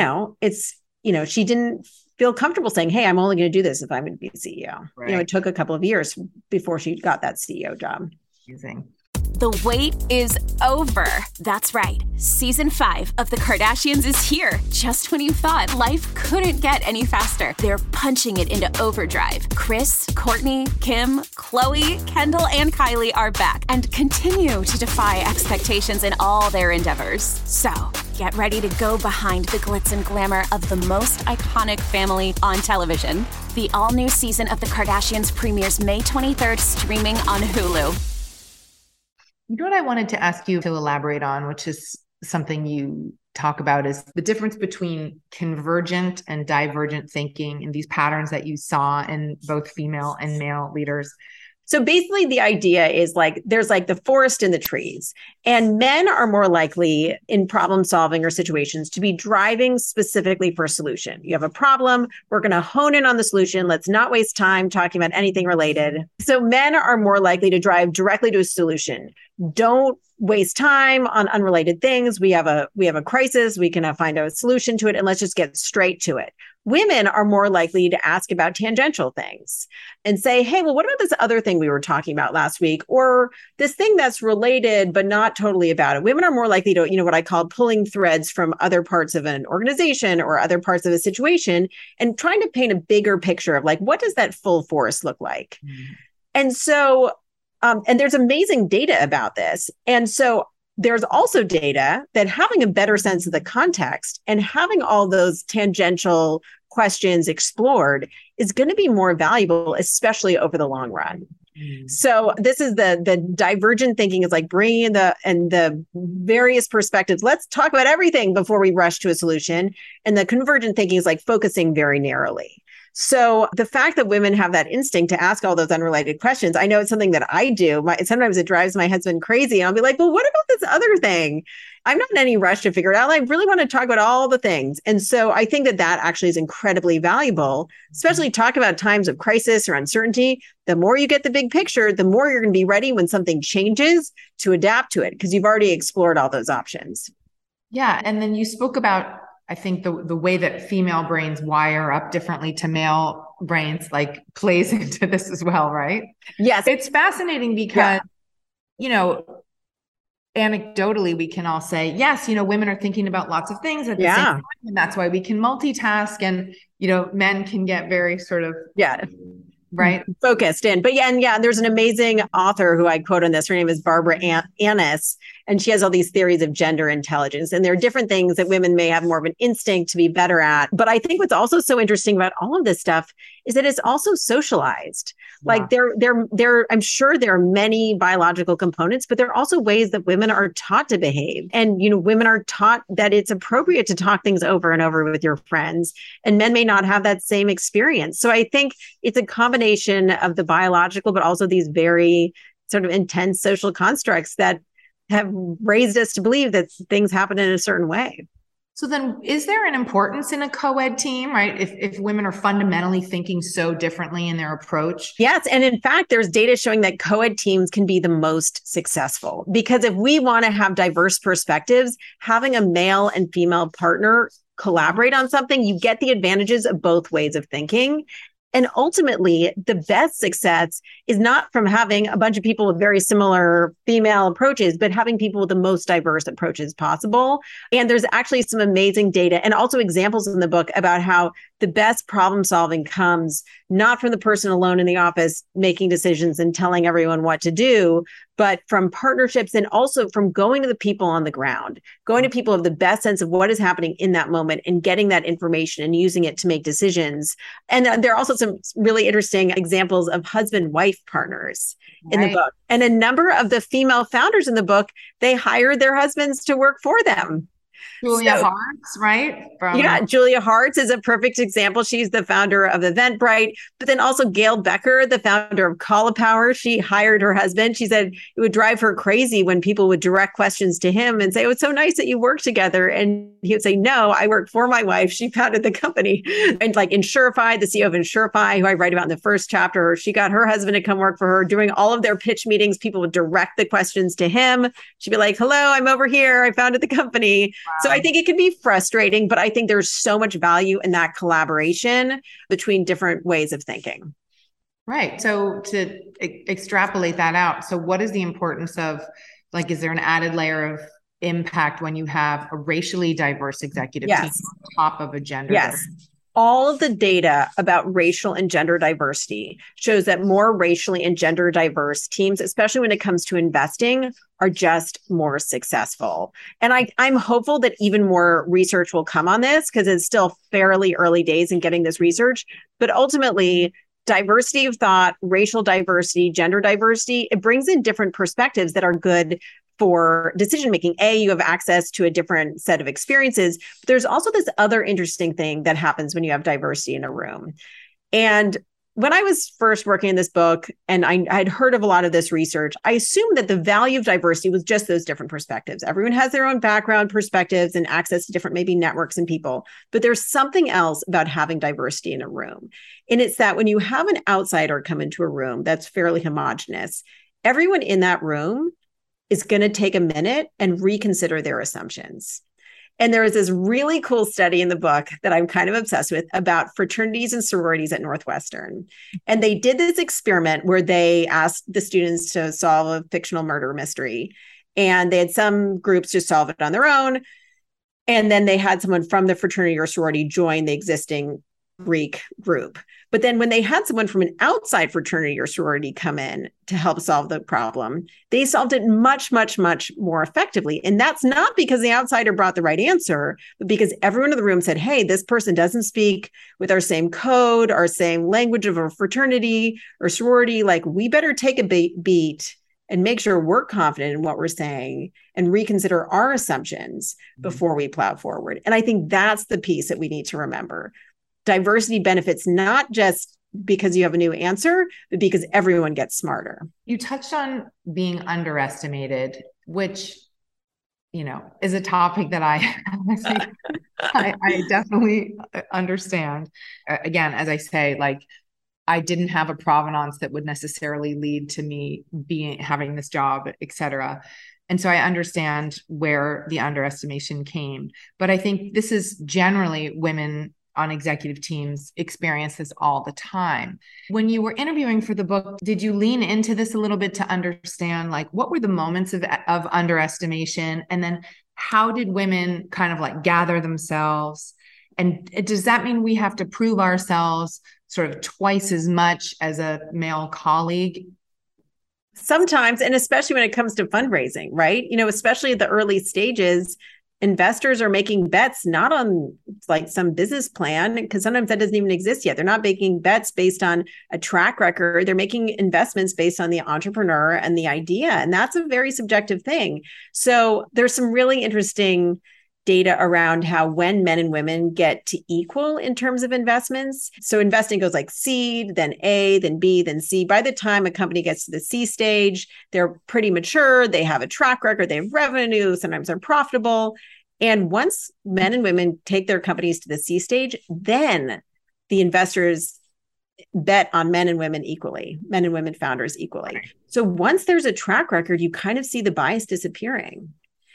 she didn't feel comfortable saying, hey, I'm only going to do this if I'm going to be CEO. Right. It took a couple of years before she got that CEO job. Amazing. The wait is over. That's right. Season 5 of The Kardashians is here. Just when you thought life couldn't get any faster, they're punching it into overdrive. Kris, Kourtney, Kim, Khloe, Kendall, and Kylie are back and continue to defy expectations in all their endeavors. So get ready to go behind the glitz and glamour of the most iconic family on television. The all-new season of The Kardashians premieres May 23rd, streaming on Hulu. You know what I wanted to ask you to elaborate on, which is something you talk about, is the difference between convergent and divergent thinking and these patterns that you saw in both female and male leaders. So basically the idea is there's the forest and the trees, and men are more likely in problem solving or situations to be driving specifically for a solution. You have a problem, we're going to hone in on the solution. Let's not waste time talking about anything related. So men are more likely to drive directly to a solution. don't waste time on unrelated things. We have a crisis. We can find a solution to it, and let's just get straight to it. Women are more likely to ask about tangential things and say, hey, well, what about this other thing we were talking about last week? Or this thing that's related, but not totally about it. Women are more likely to, what I call pulling threads from other parts of an organization or other parts of a situation and trying to paint a bigger picture of like, what does that full forest look like? Mm-hmm. And so, and there's amazing data about this. And so there's also data that having a better sense of the context and having all those tangential questions explored is going to be more valuable, especially over the long run. Mm. So this is the divergent thinking is like bringing in the various perspectives. Let's talk about everything before we rush to a solution. And the convergent thinking is like focusing very narrowly. So the fact that women have that instinct to ask all those unrelated questions, I know it's something that I do. Sometimes it drives my husband crazy. And I'll be like, well, what about this other thing? I'm not in any rush to figure it out. I really want to talk about all the things. And so I think that actually is incredibly valuable, especially talk about times of crisis or uncertainty. The more you get the big picture, the more you're going to be ready when something changes to adapt to it because you've already explored all those options. Yeah. And then you spoke about, I think the way that female brains wire up differently to male brains like plays into this as well, right? Yes. It's fascinating because, anecdotally, we can all say, yes, women are thinking about lots of things at the same time. And that's why we can multitask and, men can get very sort of, right, focused in. But there's an amazing author who I quote on this. Her name is Barbara Annis, and she has all these theories of gender intelligence. And there are different things that women may have more of an instinct to be better at. But I think what's also so interesting about all of this stuff is that it's also socialized. Wow. Like there, I'm sure there are many biological components, but there are also ways that women are taught to behave. And, women are taught that it's appropriate to talk things over and over with your friends, and men may not have that same experience. So I think it's a combination of the biological, but also these very sort of intense social constructs that have raised us to believe that things happen in a certain way. So then is there an importance in a co-ed team, right? If women are fundamentally thinking so differently in their approach? Yes. And in fact, there's data showing that co-ed teams can be the most successful because if we want to have diverse perspectives, having a male and female partner collaborate on something, you get the advantages of both ways of thinking. And ultimately, the best success is not from having a bunch of people with very similar female approaches, but having people with the most diverse approaches possible. And there's actually some amazing data and also examples in the book about how the best problem solving comes not from the person alone in the office making decisions and telling everyone what to do, but from partnerships and also from going to the people on the ground, going to people who have the best sense of what is happening in that moment and getting that information and using it to make decisions. And there are also some really interesting examples of husband-wife partners in the book. And a number of the female founders in the book, they hired their husbands to work for them. Julia Hartz, right? Julia Hartz is a perfect example. She's the founder of Eventbrite, but then also Gail Becker, the founder of Cauliflower. She hired her husband. She said it would drive her crazy when people would direct questions to him and say, oh, it's so nice that you work together. And he would say, no, I work for my wife. She founded the company. And like Insurify, the CEO of Insurify, who I write about in the first chapter, she got her husband to come work for her. During all of their pitch meetings, people would direct the questions to him. She'd be like, hello, I'm over here. I founded the company. Wow. So I think it can be frustrating, but I think there's so much value in that collaboration between different ways of thinking. Right. So to extrapolate that out, so what is the importance of, like, is there an added layer of impact when you have a racially diverse executive team on top of a gender? Yes. All of the data about racial and gender diversity shows that more racially and gender diverse teams, especially when it comes to investing, are just more successful. And I'm hopeful that even more research will come on this because it's still fairly early days in getting this research. But ultimately, diversity of thought, racial diversity, gender diversity, it brings in different perspectives that are good for decision-making. You have access to a different set of experiences, but there's also this other interesting thing that happens when you have diversity in a room. And when I was first working in this book and I'd heard of a lot of this research, I assumed that the value of diversity was just those different perspectives. Everyone has their own background, perspectives, and access to different maybe networks and people. But there's something else about having diversity in a room. And it's that when you have an outsider come into a room that's fairly homogenous, everyone in that room is going to take a minute and reconsider their assumptions. And there is this really cool study in the book that I'm kind of obsessed with about fraternities and sororities at Northwestern. And they did this experiment where they asked the students to solve a fictional murder mystery. And they had some groups just solve it on their own. And then they had someone from the fraternity or sorority join the existing Greek group. But then when they had someone from an outside fraternity or sorority come in to help solve the problem, they solved it much, much, much more effectively. And that's not because the outsider brought the right answer, but because everyone in the room said, hey, this person doesn't speak with our same code, our same language of a fraternity or sorority. Like, we better take a beat and make sure we're confident in what we're saying and reconsider our assumptions before we plow forward. And I think that's the piece that we need to remember. Diversity benefits not just because you have a new answer, but because everyone gets smarter. You touched on being underestimated, which, is a topic that I definitely understand. Again, as I say, like, I didn't have a provenance that would necessarily lead to me having this job, et cetera. And so I understand where the underestimation came. But I think this is generally women on executive teams experience this all the time. When you were interviewing for the book, did you lean into this a little bit to understand, like, what were the moments of underestimation? And then how did women kind of like gather themselves? And does that mean we have to prove ourselves sort of twice as much as a male colleague? Sometimes, and especially when it comes to fundraising, right? Especially at the early stages, investors are making bets not on like some business plan, because sometimes that doesn't even exist yet. They're not making bets based on a track record. They're making investments based on the entrepreneur and the idea. And that's a very subjective thing. So there's some really interesting data around how when men and women get to equal in terms of investments. So investing goes like seed, then A, then B, then C. By the time a company gets to the C stage, they're pretty mature. They have a track record. They have revenue. Sometimes they're profitable. And once men and women take their companies to the C stage, then the investors bet on men and women equally, men and women founders equally. So once there's a track record, you kind of see the bias disappearing.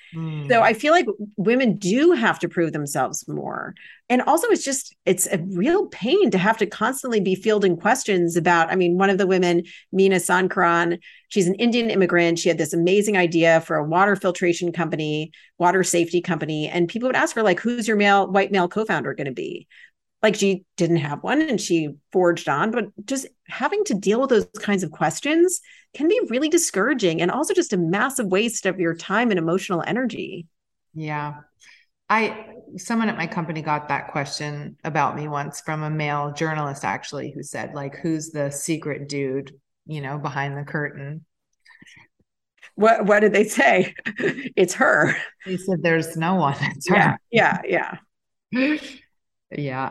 So I feel like women do have to prove themselves more. And also it's a real pain to have to constantly be fielding questions about, one of the women, Meena Sankaran, she's an Indian immigrant. She had this amazing idea for a water filtration company, water safety company. And people would ask her, like, who's your white male co-founder going to be? Like, she didn't have one and she forged on, but just having to deal with those kinds of questions can be really discouraging and also just a massive waste of your time and emotional energy. Yeah. Someone at my company got that question about me once from a male journalist, actually, who said, like, who's the secret dude, behind the curtain? What did they say? It's her. They said, there's no one. It's her. Yeah. Yeah.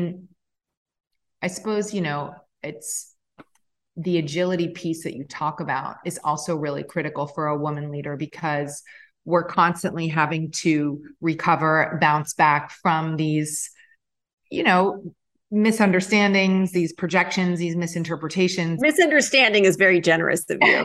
I suppose, it's the agility piece that you talk about is also really critical for a woman leader, because we're constantly having to recover, bounce back from these, misunderstandings, these projections, these misinterpretations. Misunderstanding is very generous of you.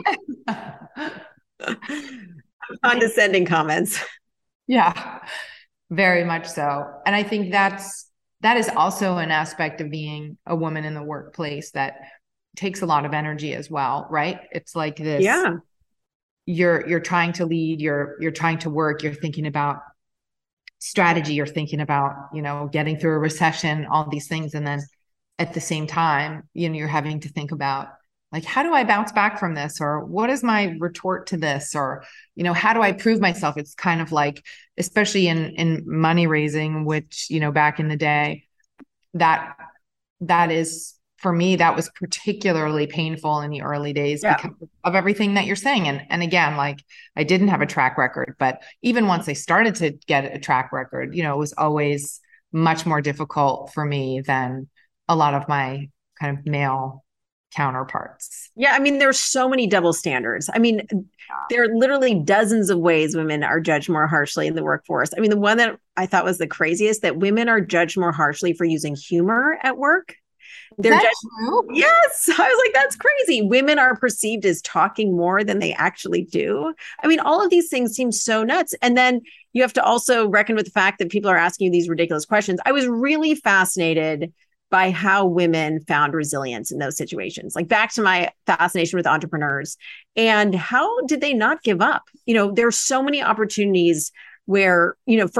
Condescending comments. Yeah, very much so. And I think that is also an aspect of being a woman in the workplace that takes a lot of energy as well, right? It's like this. Yeah. You're trying to lead, you're trying to work, you're thinking about strategy, you're thinking about, getting through a recession, all these things. And then at the same time, you're having to think about, like, how do I bounce back from this? Or what is my retort to this? Or, how do I prove myself? It's kind of like, especially in money raising, which, back in the day, that is, for me, that was particularly painful in the early days because of everything that you're saying. And again, like, I didn't have a track record, but even once I started to get a track record, it was always much more difficult for me than a lot of my kind of male counterparts. Yeah. There's so many double standards. There are literally dozens of ways women are judged more harshly in the workforce. The one that I thought was the craziest, that women are judged more harshly for using humor at work. That's true. Yes. I was like, that's crazy. Women are perceived as talking more than they actually do. I mean, all of these things seem so nuts. And then you have to also reckon with the fact that people are asking you these ridiculous questions. I was really fascinated by how women found resilience in those situations. Like back to my fascination with entrepreneurs and how did they not give up? There's so many opportunities where,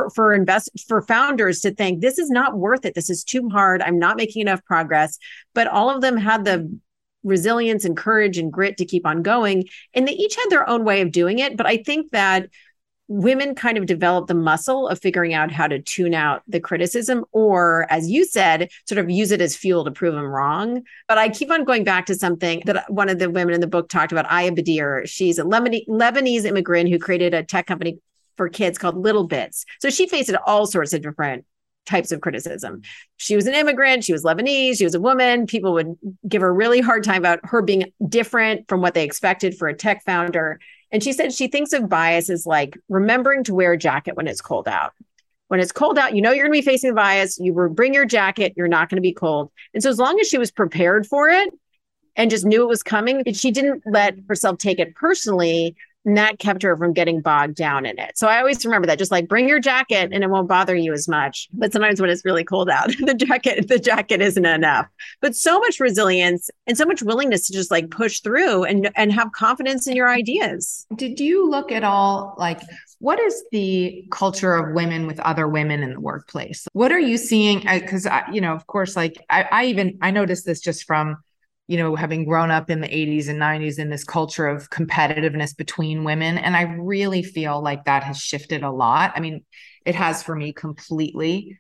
for founders to think this is not worth it. This is too hard. I'm not making enough progress, but all of them had the resilience and courage and grit to keep on going. And they each had their own way of doing it. But I think that women kind of develop the muscle of figuring out how to tune out the criticism, or as you said, sort of use it as fuel to prove them wrong. But I keep on going back to something that one of the women in the book talked about, Aya Badir. She's a Lebanese immigrant who created a tech company for kids called Little Bits. So she faced all sorts of different types of criticism. She was an immigrant. She was Lebanese. She was a woman. People would give her a really hard time about her being different from what they expected for a tech founder. And she said she thinks of bias as like remembering to wear a jacket when it's cold out. When it's cold out, you're going to be facing the bias. You bring your jacket. You're not going to be cold. And so as long as she was prepared for it and just knew it was coming, she didn't let herself take it personally. And that kept her from getting bogged down in it. So I always remember that, just like bring your jacket and it won't bother you as much. But sometimes when it's really cold out, the jacket isn't enough. But so much resilience and so much willingness to just like push through and have confidence in your ideas. Did you look at all, like, what is the culture of women with other women in the workplace? What are you seeing? Because, of course, like I noticed this just from, having grown up in the 80s and 90s in this culture of competitiveness between women. And I really feel like that has shifted a lot. I mean, it has for me completely.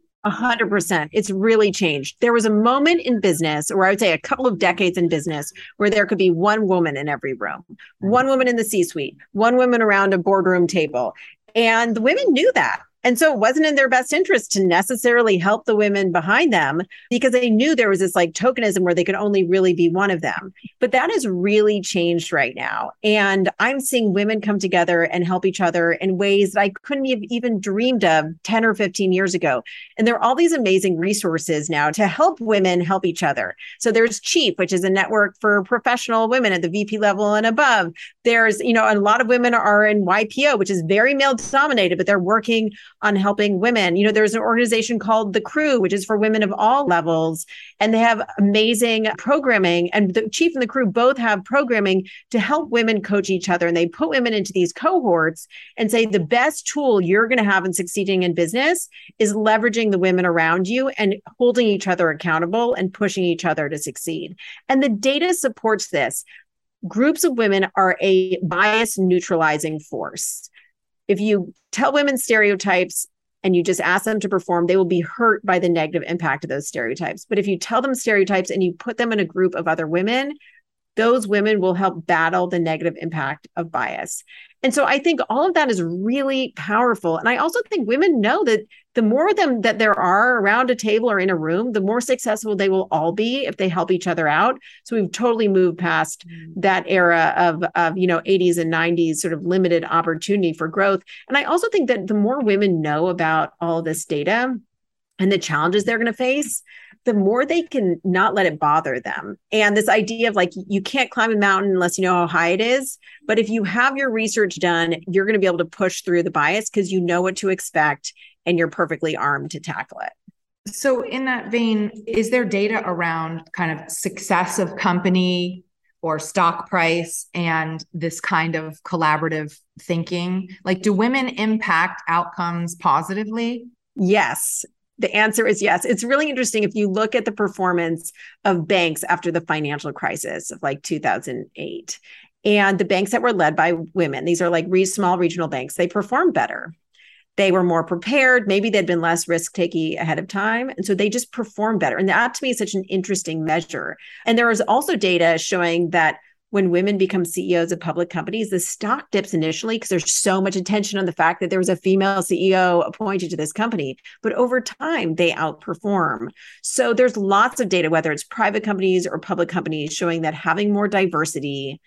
100%. It's really changed. There was a moment in business, or I would say a couple of decades in business, where there could be one woman in every room, one woman in the C-suite, one woman around a boardroom table. And the women knew that. And so it wasn't in their best interest to necessarily help the women behind them, because they knew there was this like tokenism where they could only really be one of them. But that has really changed right now. And I'm seeing women come together and help each other in ways that I couldn't have even dreamed of 10 or 15 years ago. And there are all these amazing resources now to help women help each other. So there's Chief, which is a network for professional women at the VP level and above. There's, a lot of women are in YPO, which is very male dominated, but they're working on helping women. There's an organization called The Crew, which is for women of all levels. And they have amazing programming. And the Chief and The Crew both have programming to help women coach each other. And they put women into these cohorts and say the best tool you're going to have in succeeding in business is leveraging the women around you and holding each other accountable and pushing each other to succeed. And the data supports this. Groups of women are a bias neutralizing force. If you tell women stereotypes and you just ask them to perform, they will be hurt by the negative impact of those stereotypes. But if you tell them stereotypes and you put them in a group of other women, those women will help battle the negative impact of bias. And so I think all of that is really powerful. And I also think women know that the more of them that there are around a table or in a room, the more successful they will all be if they help each other out. So we've totally moved past that era of 80s and 90s sort of limited opportunity for growth. And I also think that the more women know about all this data and the challenges they're going to face, the more they can not let it bother them. And this idea of like, you can't climb a mountain unless you know how high it is. But if you have your research done, you're going to be able to push through the bias because you know what to expect and you're perfectly armed to tackle it. So in that vein, is there data around kind of success of company or stock price and this kind of collaborative thinking? Like, do women impact outcomes positively? Yes. The answer is yes. It's really interesting if you look at the performance of banks after the financial crisis of like 2008. And the banks that were led by women, these are like small regional banks, they performed better. They were more prepared. Maybe they'd been less risk-taking ahead of time. And so they just performed better. And that to me is such an interesting measure. And there is also data showing that when women become CEOs of public companies, the stock dips initially because there's so much attention on the fact that there was a female CEO appointed to this company. But over time, they outperform. So there's lots of data, whether it's private companies or public companies, showing that having more diversity,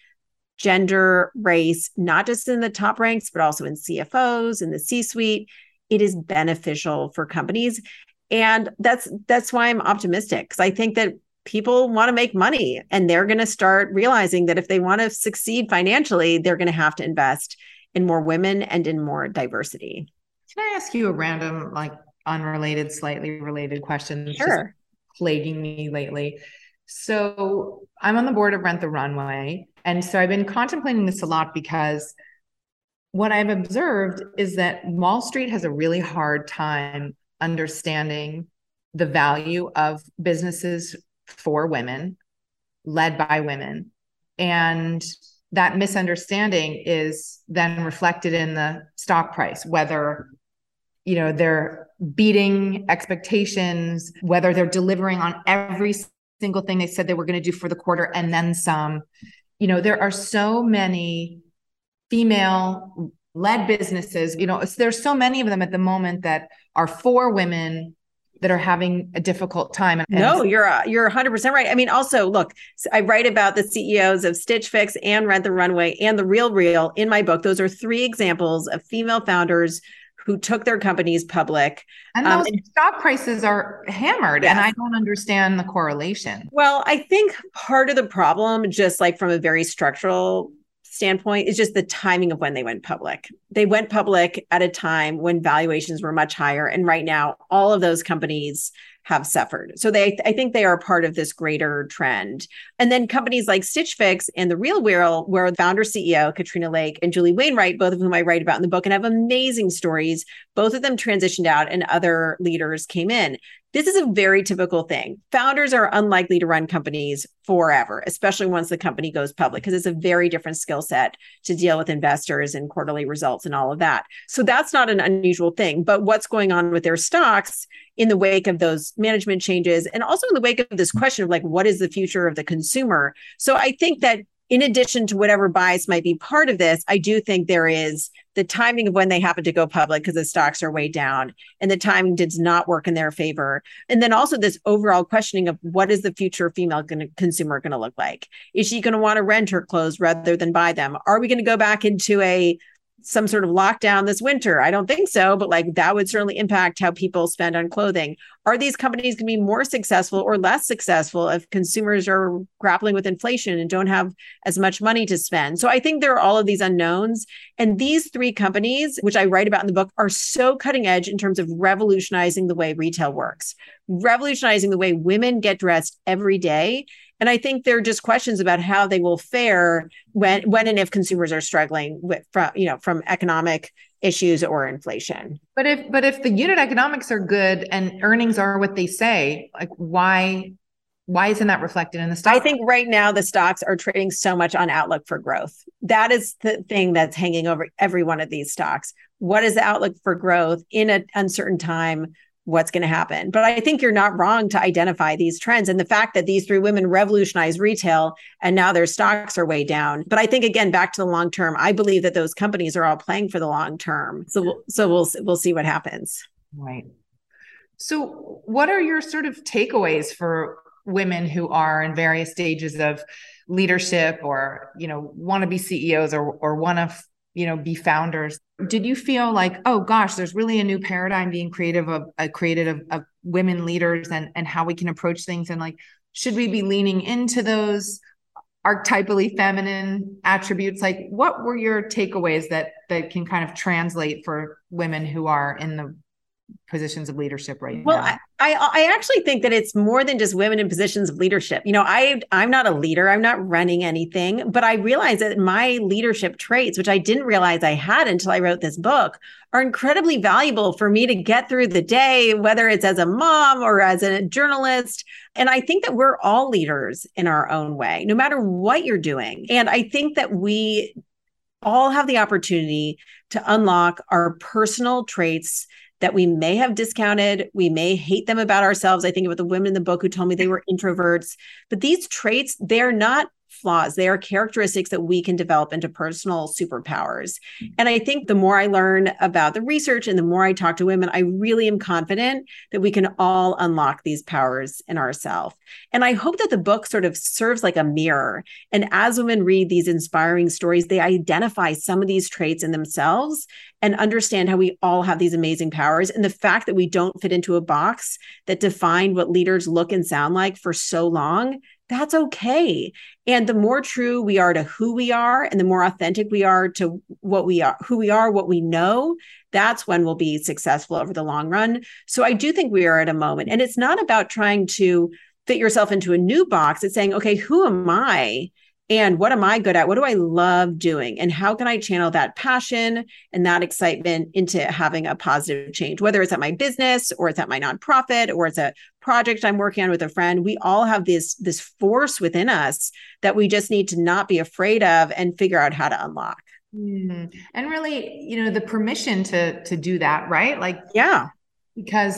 gender, race, not just in the top ranks, but also in CFOs, in the C-suite, it is beneficial for companies. And that's why I'm optimistic, because I think that people want to make money, and they're going to start realizing that if they want to succeed financially, they're going to have to invest in more women and in more diversity. Can I ask you a random, like unrelated, slightly related question? Sure. Just plaguing me lately. So I'm on the board of Rent the Runway. And so I've been contemplating this a lot, because what I've observed is that Wall Street has a really hard time understanding the value of businesses for women, led by women. And that misunderstanding is then reflected in the stock price, whether, you know, they're beating expectations, whether they're delivering on every single thing they said they were going to do for the quarter and then some. You know, there are so many female-led businesses, you know, there's so many of them at the moment that are for women that are having a difficult time. And no, you're 100% right. I mean, also, look, I write about the CEOs of Stitch Fix and Rent the Runway and The RealReal in my book. Those are 3 examples of female founders who took their companies public. And those stock prices are hammered. Yes. And I don't understand the correlation. Well, I think part of the problem, just like from a very structural standpoint, is just the timing of when they went public. They went public at a time when valuations were much higher. And right now, all of those companies have suffered. So I think they are part of this greater trend. And then companies like Stitch Fix and The RealReal, where the founder CEO, Katrina Lake and Julie Wainwright, both of whom I write about in the book and have amazing stories, both of them transitioned out and other leaders came in. This is a very typical thing. Founders are unlikely to run companies forever, especially once the company goes public, because it's a very different skill set to deal with investors and quarterly results and all of that. So that's not an unusual thing. But what's going on with their stocks in the wake of those management changes, and also in the wake of this question of like, what is the future of the consumer? So I think that in addition to whatever bias might be part of this, I do think there is the timing of when they happen to go public, because the stocks are way down and the timing did not work in their favor. And then also this overall questioning of what is the future female consumer going to look like? Is she going to want to rent her clothes rather than buy them? Are we going to go back into some sort of lockdown this winter? I don't think so, but like that would certainly impact how people spend on clothing. Are these companies going to be more successful or less successful if consumers are grappling with inflation and don't have as much money to spend? So I think there are all of these unknowns. And these 3 companies, which I write about in the book, are so cutting edge in terms of revolutionizing the way retail works, revolutionizing the way women get dressed every day. And I think there are just questions about how they will fare when and if consumers are struggling from economic issues or inflation. But if the unit economics are good and earnings are what they say, like why isn't that reflected in the stock? I think right now the stocks are trading so much on outlook for growth. That is the thing that's hanging over every one of these stocks. What is the outlook for growth in an uncertain time? What's going to happen? But I think you're not wrong to identify these trends and the fact that these 3 women revolutionized retail and now their stocks are way down. But I think, again, back to the long term, I believe that those companies are all playing for the long term. So we'll see what happens. Right. So what are your sort of takeaways for women who are in various stages of leadership or, want to be CEOs or want to be founders? Did you feel like, oh gosh, there's really a new paradigm being created of women leaders and how we can approach things? And like, should we be leaning into those archetypally feminine attributes? Like, what were your takeaways that can kind of translate for women who are in the positions of leadership right now? Well, I actually think that it's more than just women in positions of leadership. I'm not a leader. I'm not running anything, but I realize that my leadership traits, which I didn't realize I had until I wrote this book, are incredibly valuable for me to get through the day, whether it's as a mom or as a journalist. And I think that we're all leaders in our own way, no matter what you're doing. And I think that we all have the opportunity to unlock our personal traits that we may have discounted. We may hate them about ourselves. I think about the women in the book who told me they were introverts, but these traits, they're not flaws. They are characteristics that we can develop into personal superpowers. And I think the more I learn about the research and the more I talk to women, I really am confident that we can all unlock these powers in ourselves. And I hope that the book sort of serves like a mirror. And as women read these inspiring stories, they identify some of these traits in themselves and understand how we all have these amazing powers. And the fact that we don't fit into a box that defined what leaders look and sound like for so long, that's okay. And the more true we are to who we are and the more authentic we are to what we are, who we are, what we know, that's when we'll be successful over the long run. So I do think we are at a moment. And it's not about trying to fit yourself into a new box. It's saying, okay, who am I? And what am I good at? What do I love doing? And how can I channel that passion and that excitement into having a positive change, whether it's at my business or it's at my nonprofit or it's a project I'm working on with a friend? We all have this force within us that we just need to not be afraid of and figure out how to unlock. And really, the permission to do that, right? Like, yeah, because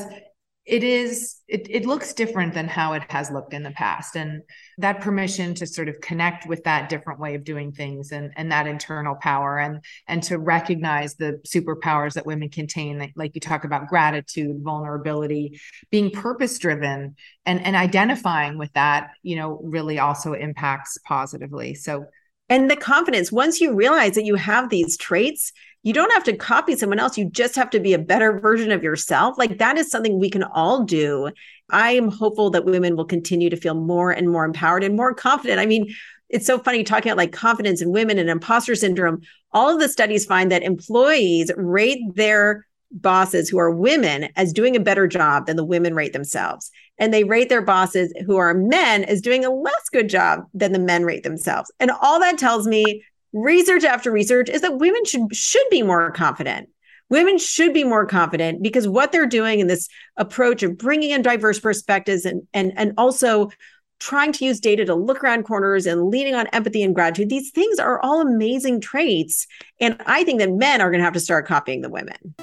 it looks different than how it has looked in the past. And that permission to sort of connect with that different way of doing things and that internal power and to recognize the superpowers that women contain, like you talk about gratitude, vulnerability, being purpose-driven and identifying with that, really also impacts positively. And the confidence, once you realize that you have these traits, you don't have to copy someone else. You just have to be a better version of yourself. Like that is something we can all do. I am hopeful that women will continue to feel more and more empowered and more confident. I mean, it's so funny talking about like confidence in women and imposter syndrome. All of the studies find that employees rate their bosses who are women as doing a better job than the women rate themselves. And they rate their bosses who are men as doing a less good job than the men rate themselves. And all that tells me, research after research, is that women should be more confident. Women should be more confident because what they're doing in this approach of bringing in diverse perspectives and also trying to use data to look around corners and leaning on empathy and gratitude, these things are all amazing traits. And I think that men are going to have to start copying the women.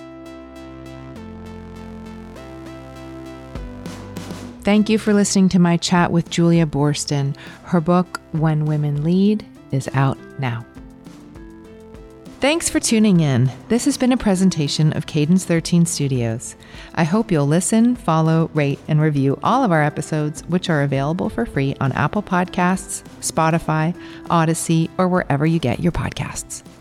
Thank you for listening to my chat with Julia Boorstin. Her book, When Women Lead, is out now. Thanks for tuning in. This has been a presentation of Cadence 13 Studios. I hope you'll listen, follow, rate, and review all of our episodes, which are available for free on Apple Podcasts, Spotify, Odyssey, or wherever you get your podcasts.